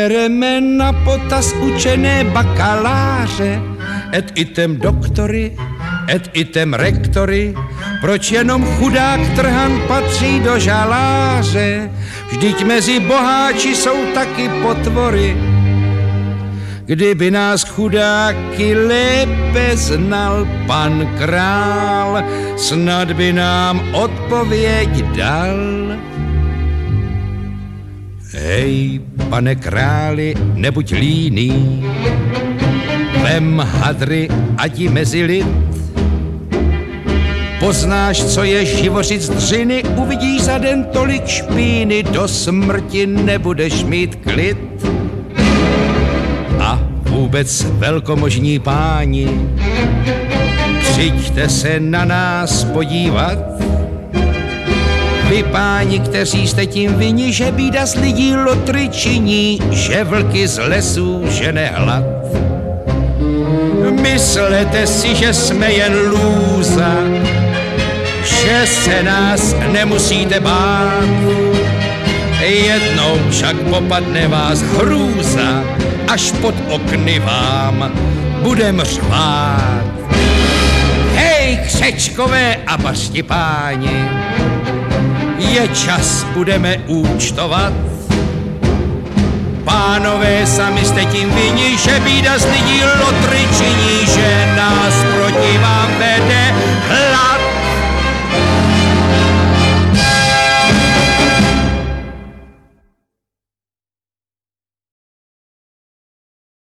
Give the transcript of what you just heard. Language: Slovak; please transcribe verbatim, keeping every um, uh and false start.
Bereme na potaz učené bakaláře, et item doktory, et item rektory, proč jenom chudák trhan patří do žaláře, vždyť mezi boháči jsou taky potvory. Kdyby nás chudáky lépe znal pan král, snad by nám odpověď dal. Hej, pane králi, nebuď líný, vem hadry a jdi mezi lid. Poznáš, co je živořit z dřiny, uvidíš za den tolik špíny, do smrti nebudeš mít klid. A vůbec velkomožní páni, přijďte se na nás podívat. Vy páni, kteří jste tím vinni, že bída z lidí lotry činí, že vlky z lesů žene hlad. Myslete si, že jsme jen lůza, že se nás nemusíte bát. Jednou však popadne vás hrůza, až pod okny vám budem řvát. Hej, křečkové a bařti páni, je čas, budeme účtovat. Pánové, sami jste tím vinni, že bída z lidí lotry činí,